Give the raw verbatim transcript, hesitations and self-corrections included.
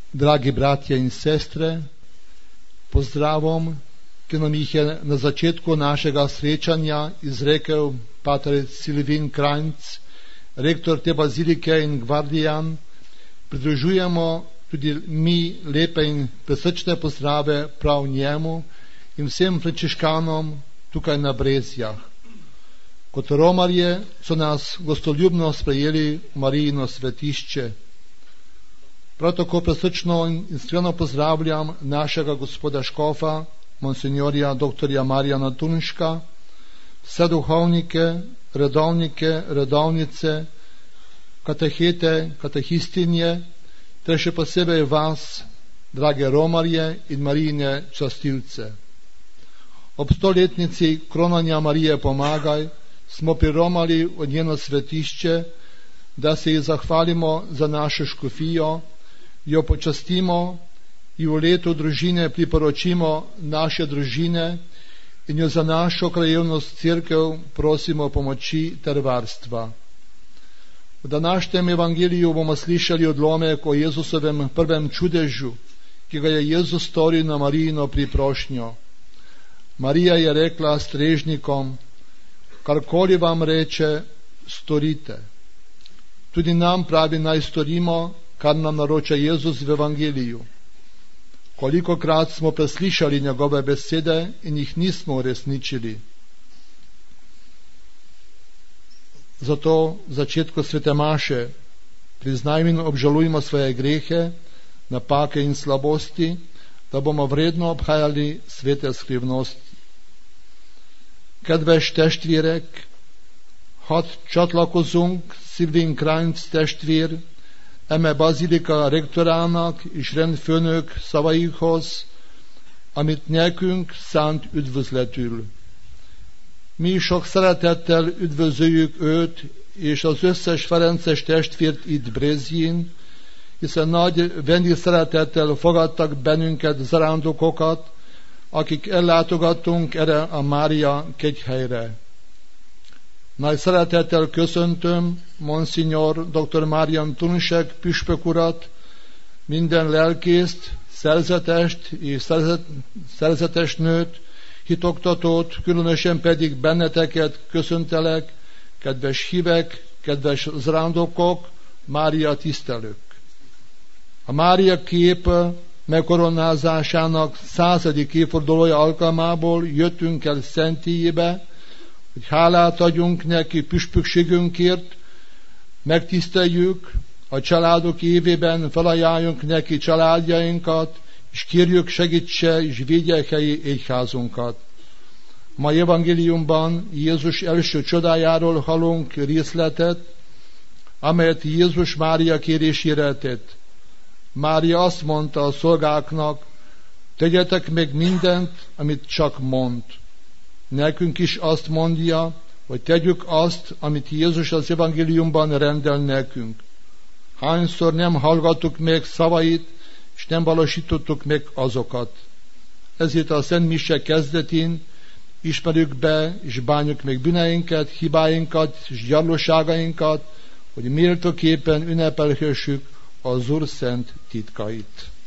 Dragi bratje in sestre, pozdravom, ki nam jih je na začetku našega srečanja izrekel pater Silvin Krajnc, rektor te bazilike in gvardijan. Pridružujemo tudi mi lepe in prisrčne pozdrave prav njemu in vsem frančiškanom tukaj na Brezjah. Kot romarje so nas gostoljubno sprejeli v Marijino svetišče. Prav tako prisrčno in iskreno pozdravljam našega gospoda škofa, monsinjorja doktorja Marjana Tunška, vse duhovnike, redovnike, redovnice, katehete, katehistinje, ter še posebej vas, drage romarje in Marijine častilce. Ob stoletnici kronanja Marije Pomagaj smo priromali v njeno svetišče, da se ji zahvalimo za našo škofijo, jo počastimo in v letu družine priporočimo naše družine in jo za našo krajevnost cerkev prosimo pomoči ter varstva. V današnjem evangeliju bomo slišali odlomek o Jezusovem prvem čudežu, ki ga je Jezus storil na Marijino priprošnjo. Marija je rekla strežnikom: karkoli vam reče, storite. Tudi nam pravi, naj storimo, kar nam naroča Jezus v evangeliju. Kolikokrat smo preslišali njegove besede in jih nismo uresničili. Zato v začetku svete maše priznajmo in obžalujmo svoje grehe, napake in slabosti, da bomo vredno obhajali svete skrivnosti. Kedves testvérek, hadd csatlakozunk Silvin Krajnc testvér, eme bazilika rektorának és rendfőnök szavaikhoz, amit nekünk szánt üdvözletül. Mi sok szeretettel üdvözöljük őt és az összes ferences testvért itt Brezjén, hiszen nagy vendégszeretettel fogadtak bennünket zarándokokat, akik ellátogattunk erre a Mária kegyhelyre. Nagy szeretettel köszöntöm Monsignor doktor Marian Tunšek püspök urat, minden lelkészt, szerzetest és szerzet, szerzetes nőt, hitoktatót, különösen pedig benneteket köszöntelek, kedves hívek, kedves zarándokok, Mária tisztelők. A Mária kép megkoronázásának századik évfordulója alkalmából jöttünk el Szentélyébe, hogy hálát adjunk neki püspökségünkért, megtiszteljük, a családok évében felajánljunk neki családjainkat, és kérjük segítse és védje helyi egyházunkat. Ma evangéliumban Jézus első csodájáról hallunk részletet, amelyet Jézus Mária kérésére tett. Mária azt mondta a szolgáknak: tegyetek meg mindent, amit csak mond. Nekünk is azt mondja, hogy tegyük azt, amit Jézus az evangéliumban rendel nekünk. Hányszor nem hallgattuk meg szavait, és nem valósítottuk meg azokat. Ezért a Szent Mise kezdetén ismerjük be, és bánjuk meg bűneinket, hibáinkat, és gyarlóságainkat, hogy méltóképpen ünnepelhessük az Úr szent titkait.